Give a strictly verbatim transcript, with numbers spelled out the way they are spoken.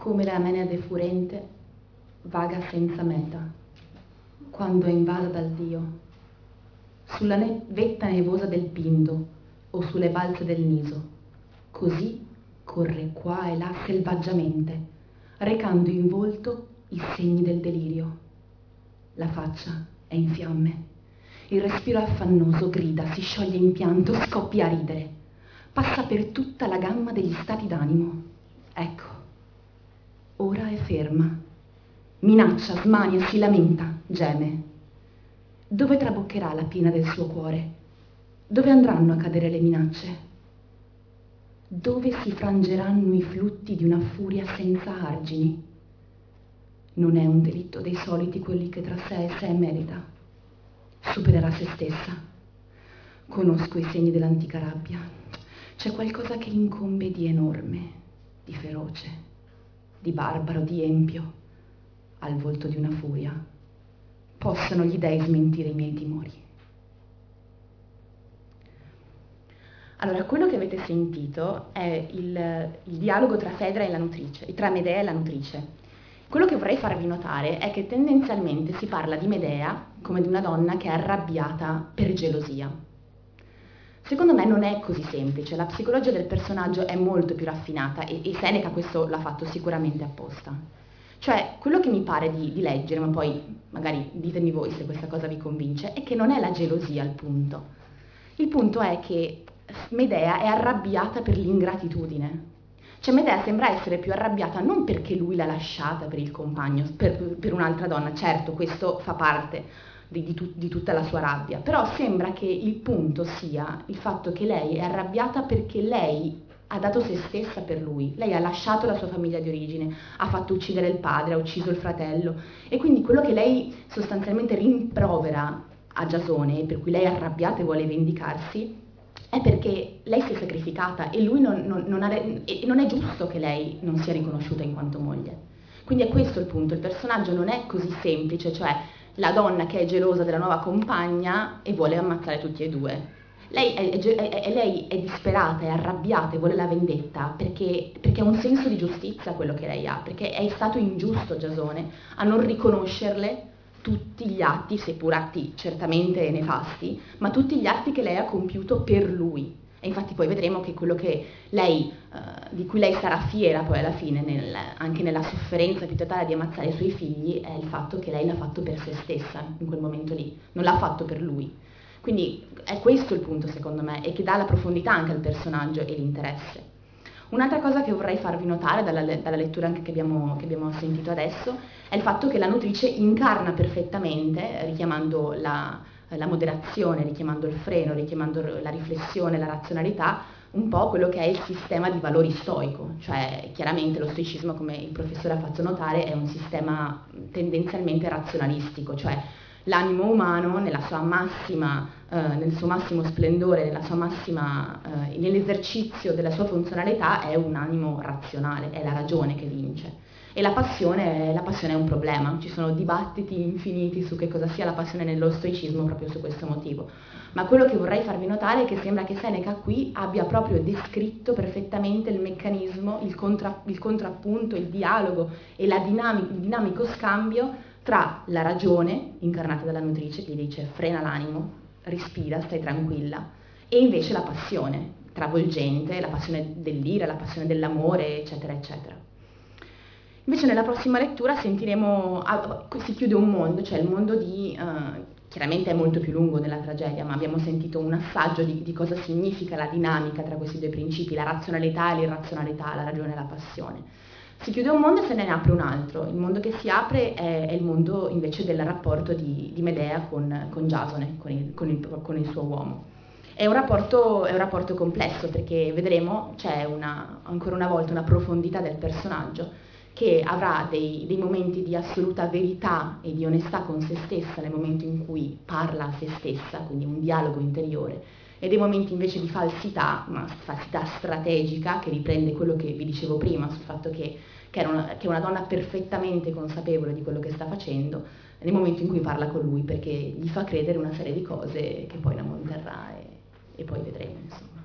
come la menade furente vaga senza meta, quando è invasa dal Dio, sulla ne- vetta nevosa del Pindo o sulle balze del Niso, così corre qua e là selvaggiamente, recando in volto i segni del delirio. La faccia è in fiamme, il respiro affannoso grida, si scioglie in pianto, scoppia a ridere, passa per tutta la gamma degli stati d'animo. Ecco, ora è ferma, minaccia, smania, si lamenta, geme. Dove traboccherà la piena del suo cuore? Dove andranno a cadere le minacce? Dove si frangeranno i flutti di una furia senza argini? Non è un delitto dei soliti quelli che tra sé e sé medita. Supererà se stessa. Conosco i segni dell'antica rabbia. C'è qualcosa che incombe di enorme, di feroce, di barbaro, di empio, al volto di una furia. Possano gli dei smentire i miei timori. Allora, quello che avete sentito è il, il dialogo tra Fedra e la nutrice, tra Medea e la nutrice. Quello che vorrei farvi notare è che tendenzialmente si parla di Medea come di una donna che è arrabbiata per gelosia. Secondo me non è così semplice, la psicologia del personaggio è molto più raffinata e, e Seneca questo l'ha fatto sicuramente apposta. Cioè, quello che mi pare di, di leggere, ma poi magari ditemi voi se questa cosa vi convince, è che non è la gelosia il punto. Il punto è che Medea è arrabbiata per l'ingratitudine. Cioè Medea sembra essere più arrabbiata non perché lui l'ha lasciata per il compagno, per, per un'altra donna, certo questo fa parte di, di, tu, di tutta la sua rabbia, però sembra che il punto sia il fatto che lei è arrabbiata perché lei ha dato se stessa per lui, lei ha lasciato la sua famiglia di origine, ha fatto uccidere il padre, ha ucciso il fratello e quindi quello che lei sostanzialmente rimprovera a Giasone, per cui lei è arrabbiata e vuole vendicarsi, è perché lei si è sacrificata e lui non, non, non, ha, e non è giusto che lei non sia riconosciuta in quanto moglie. Quindi è questo il punto, il personaggio non è così semplice, cioè la donna che è gelosa della nuova compagna e vuole ammazzare tutti e due. Lei è, è, è, lei è disperata, è arrabbiata e vuole la vendetta perché, perché ha un senso di giustizia quello che lei ha, perché è stato ingiusto Giasone a non riconoscerle tutti gli atti, seppur atti certamente nefasti, ma tutti gli atti che lei ha compiuto per lui. E infatti poi vedremo che quello che lei, eh, di cui lei sarà fiera poi alla fine, nel, anche nella sofferenza più totale di ammazzare i suoi figli, è il fatto che lei l'ha fatto per se stessa in quel momento lì, non l'ha fatto per lui. Quindi è questo il punto secondo me, e che dà la profondità anche al personaggio e l'interesse. Un'altra cosa che vorrei farvi notare dalla, dalla lettura anche che abbiamo, che abbiamo sentito adesso è il fatto che la nutrice incarna perfettamente, richiamando la, la moderazione, richiamando il freno, richiamando la riflessione, la razionalità, un po' quello che è il sistema di valori stoico, cioè chiaramente lo stoicismo, come il professore ha fatto notare, è un sistema tendenzialmente razionalistico, cioè l'animo umano nella sua massima, eh, nel suo massimo splendore, nella sua massima, eh, nell'esercizio della sua funzionalità è un animo razionale, è la ragione che vince. E la passione, la passione è un problema, ci sono dibattiti infiniti su che cosa sia la passione nello stoicismo proprio su questo motivo. Ma quello che vorrei farvi notare è che sembra che Seneca qui abbia proprio descritto perfettamente il meccanismo, il, contra, il contrappunto, il dialogo e la dinamico, il dinamico scambio tra la ragione, incarnata dalla nutrice, che gli dice frena l'animo, respira, stai tranquilla, e invece la passione, travolgente, la passione dell'ira, la passione dell'amore, eccetera, eccetera. Invece nella prossima lettura sentiremo, ah, si chiude un mondo, cioè il mondo di, uh, chiaramente è molto più lungo nella tragedia, ma abbiamo sentito un assaggio di, di cosa significa la dinamica tra questi due principi, la razionalità e l'irrazionalità, la ragione e la passione. Si chiude un mondo e se ne apre un altro. Il mondo che si apre è, è il mondo invece del rapporto di, di Medea con, con Giasone, con il, con, il, con il suo uomo. È un, rapporto, è un rapporto complesso perché vedremo c'è una, ancora una volta una profondità del personaggio che avrà dei, dei momenti di assoluta verità e di onestà con se stessa nel momento in cui parla a se stessa, quindi un dialogo interiore, e dei momenti invece di falsità, ma falsità strategica, che riprende quello che vi dicevo prima sul fatto che, che, era una, che è una donna perfettamente consapevole di quello che sta facendo, nel momento in cui parla con lui, perché gli fa credere una serie di cose che poi non manterrà e, e poi vedremo, insomma.